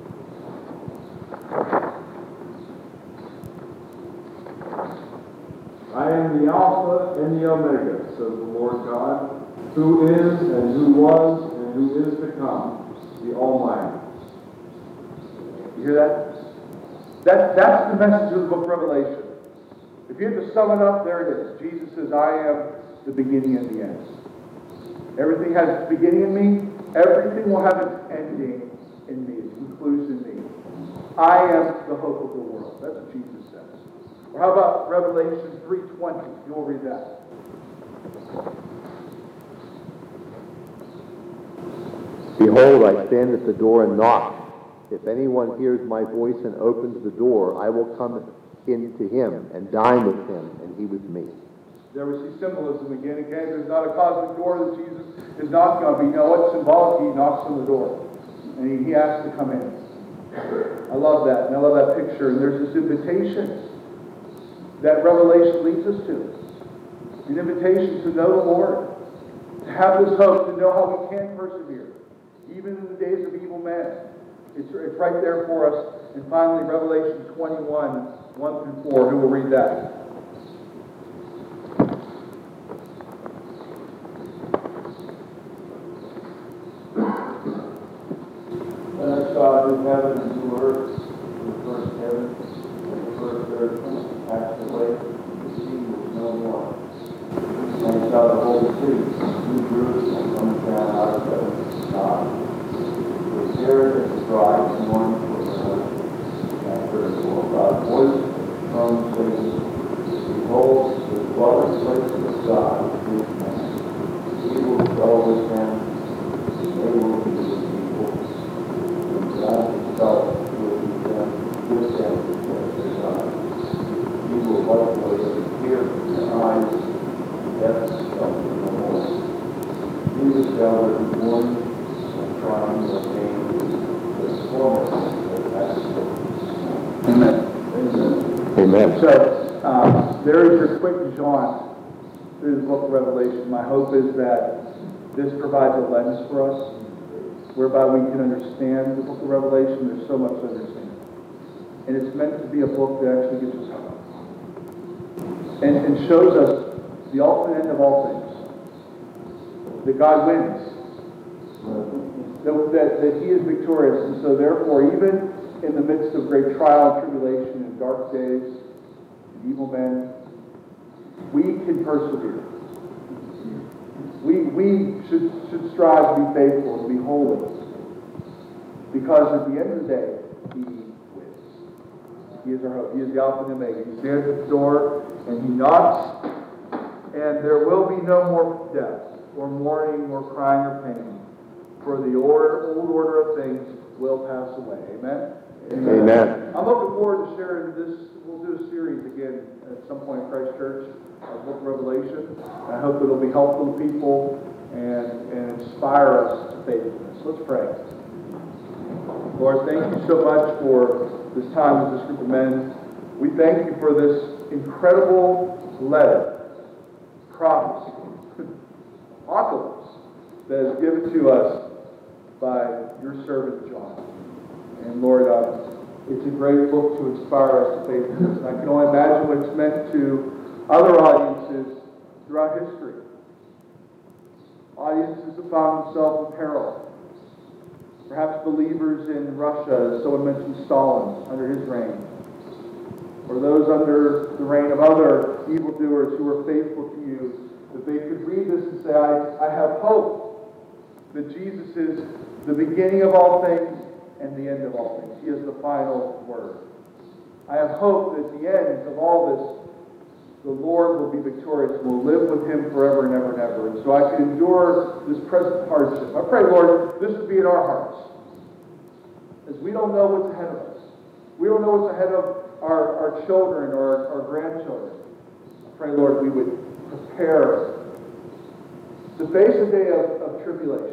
I am the Alpha and the Omega, says the Lord God, who is and who was and who is to come, the Almighty. You hear that? That that's the message of the book of Revelation. If you had to sum it up, there it is. Jesus says, I am the beginning and the end. Everything has its beginning in me. Everything will have its ending in me, its conclusion in me. I am the hope of the world. That's what Jesus says. Or how about Revelation three twenty? You'll read that. Behold, I stand at the door and knock. If anyone hears my voice and opens the door, I will come into him and dine with him, and he with me. There we see symbolism again. Again, there's not a cosmic door that Jesus is knocking on, but you know what? Symbolically, he knocks on the door. And he, he asks to come in. I love that. And I love that picture. And there's this invitation that Revelation leads us to. An invitation to know the Lord. To have this hope, to know how we can persevere. Even in the days of evil men. It's, it's right there for us. And finally, Revelation twenty-one, one through four. Who will read that? Then I saw new heaven and new earth. The first heaven and the first earth passed away. The sea was no more. And I saw the whole city, New Jerusalem, coming down out of heaven from God. It was there as a bride mourning for her husband. And I heard God's voice from saying, Behold, the dwelling place of God is man. He will dwell with them, and they will be his people. God himself will be them with them as their God. He will wipe away every tear from their eyes, and death shall be no more. Neither shall there be mourning, and crying, or pain, but torment will pass away. Amen. Amen. So, um, there is your quick jaunt through the book of Revelation. My hope is that this provides a lens for us, whereby we can understand the book of Revelation. There's so much to understand. And it's meant to be a book that actually gives us hope. And, and shows us the ultimate end of all things. That God wins. That, that, that He is victorious. And so therefore, even in the midst of great trial and tribulation and dark days and evil men, we can persevere. We, we should, should strive to be faithful and be holy. Because at the end of the day, He wins. He is our hope. He is the Alpha and Omega. He stands at the door and He knocks, and there will be no more death, or mourning, or crying, or pain. For the order, old order of things will pass away. Amen? Amen. Amen. I'm looking forward to sharing this. We'll do a series again at some point in Christ Church, our book of Revelation. And I hope it'll be helpful to people and, and inspire us to faithfulness. Let's pray. Lord, thank you so much for this time with this group of men. We thank you for this incredible letter, prophecy, apocalypse that is given to us by your servant John. And Lord, uh, it's a great book to inspire us to faithfulness. And I can only imagine what it's meant to other audiences throughout history. Audiences that found themselves in peril. Perhaps believers in Russia, as someone mentioned Stalin, under his reign. Or those under the reign of other evildoers who were faithful to you, that they could read this and say, I, I have hope that Jesus is the beginning of all things and the end of all things. He is the final word. I have hope that at the end of all this, the Lord will be victorious and will live with Him forever and ever and ever. And so I can endure this present hardship. I pray, Lord, this would be in our hearts. As we don't know what's ahead of us. We don't know what's ahead of our, our children or our, our grandchildren. I pray, Lord, we would prepare to face a day of, of tribulation.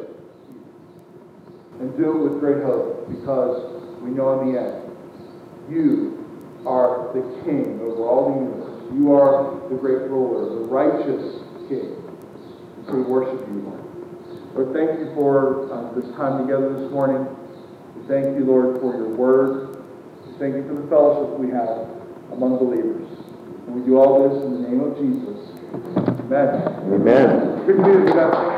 And do it with great hope, because we know in the end, you are the King over all the universe. You are the great ruler, the righteous King. And so we worship you, Lord. Lord, thank you for uh, this time together this morning. We thank you, Lord, for your word. We thank you for the fellowship we have among believers. And we do all this in the name of Jesus. Amen. Amen. Good news, guys.